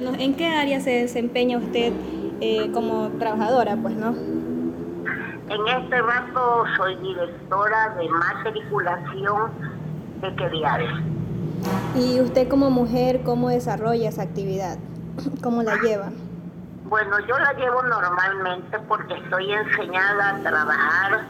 Bueno, ¿en qué área se desempeña usted como trabajadora, pues, no? En este rato soy directora de matriculación de Queriales. Y usted como mujer, ¿cómo desarrolla esa actividad? ¿Cómo la lleva? Bueno, yo la llevo normalmente porque estoy enseñada a trabajar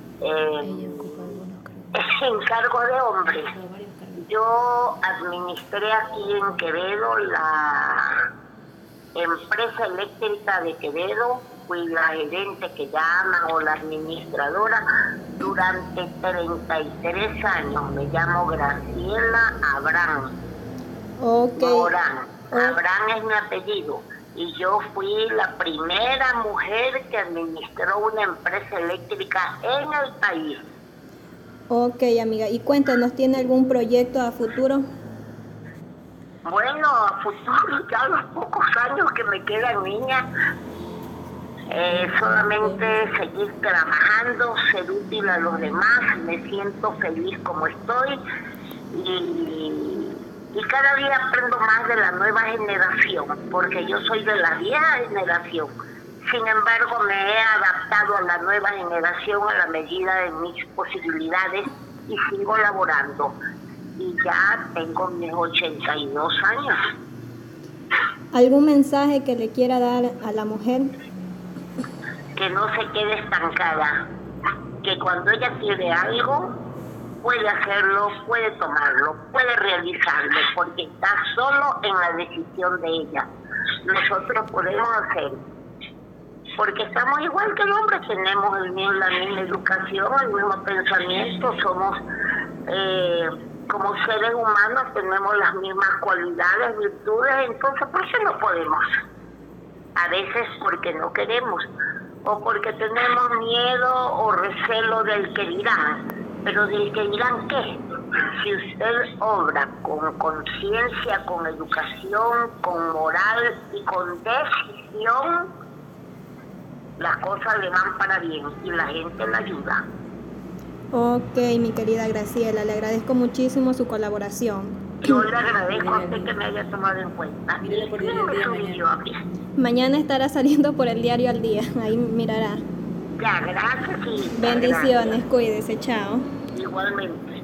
en cargo de hombres. Yo administré aquí en Quevedo la empresa eléctrica de Quevedo, fui la gerente que llaman o la administradora durante 33 años. Me llamo Graciela Abrán Ok. Morán. O- Abrán es mi apellido. Y yo fui la primera mujer que administró una empresa eléctrica en el país. ok, amiga. Y cuéntenos, ¿tiene algún proyecto a futuro? Bueno, a futuro, ya los pocos años que me quedan, niña, solamente seguir trabajando, ser útil a los demás. Me siento feliz como estoy y cada día aprendo más de la nueva generación, porque yo soy de la vieja generación. Sin embargo, me he adaptado a la nueva generación a la medida de mis posibilidades y sigo laborando. Y ya tengo mis 82 años. ¿Algún mensaje que le quiera dar a la mujer? Que no se quede estancada, que cuando ella quiere algo, puede hacerlo, puede tomarlo, puede realizarlo, porque está solo en la decisión de ella. Nosotros podemos hacer, porque estamos igual que el hombre, tenemos la misma educación, el mismo pensamiento, somos como seres humanos, tenemos las mismas cualidades, virtudes, entonces ¿por qué no podemos? A veces porque no queremos o porque tenemos miedo o recelo del que dirán. Pero del que dirán, ¿qué? Si usted obra con conciencia, con educación, con moral y con decisión, las cosas le van para bien y la gente la ayuda. Ok, mi querida Graciela, le agradezco muchísimo su colaboración. Yo le agradezco a usted que me haya tomado en cuenta. ¿Y quién me subió a mí? Mañana estará saliendo por el diario Al Día, ahí mirará. Ya, gracias y ya, Bendiciones, gracias. cuídese, chao. Igualmente.